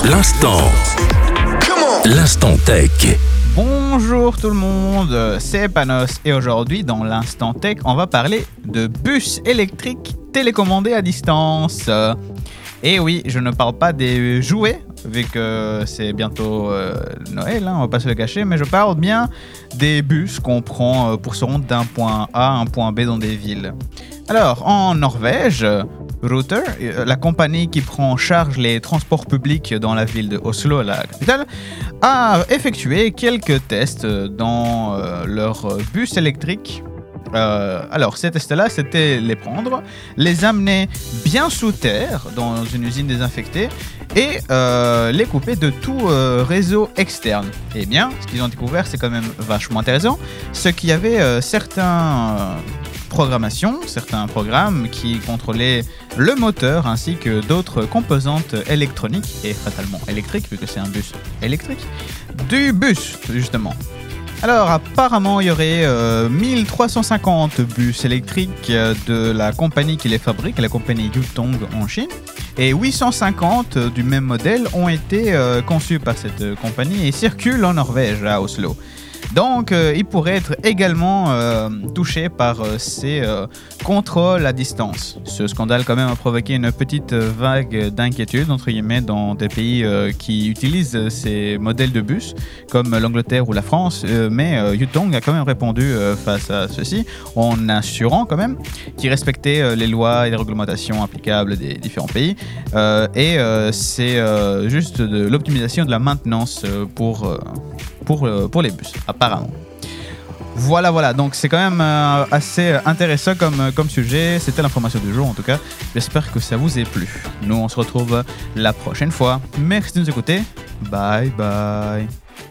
L'instant tech. Bonjour tout le monde, c'est Panos et aujourd'hui dans l'instant tech, on va parler de bus électriques télécommandés à distance. Et oui, je ne parle pas des jouets, vu que c'est bientôt Noël, on va pas se le cacher, mais je parle bien des bus qu'on prend pour se rendre d'un point A à un point B dans des villes. Alors, en Norvège, Ruter, la compagnie qui prend en charge les transports publics dans la ville de Oslo, la capitale, a effectué quelques tests dans leur bus électrique. Alors, ces tests-là, c'était les prendre, les amener bien sous terre dans une usine désinfectée et les couper de tout réseau externe. Eh bien, ce qu'ils ont découvert, c'est quand même vachement intéressant. Ce qu'il y avait certains programmes qui contrôlaient le moteur ainsi que d'autres composantes électroniques et fatalement électriques, vu que c'est un bus électrique, du bus, justement. Alors, apparemment, il y aurait 1350 bus électriques de la compagnie qui les fabrique, la compagnie Yutong en Chine, et 850 du même modèle ont été conçus par cette compagnie et circulent en Norvège, à Oslo. Donc, il pourrait être également touché par ces contrôles à distance. Ce scandale, quand même, a provoqué une petite vague d'inquiétude, entre guillemets, dans des pays qui utilisent ces modèles de bus, comme l'Angleterre ou la France. Mais Yutong a quand même répondu face à ceci, en assurant quand même qu'il respectait les lois et les réglementations applicables des différents pays. C'est juste de l'optimisation de la maintenance pour les bus, apparemment. Voilà, donc c'est quand même assez intéressant comme sujet. C'était l'information du jour en tout cas. J'espère que ça vous ait plu. Nous on se retrouve la prochaine fois. Merci de nous écouter. Bye bye.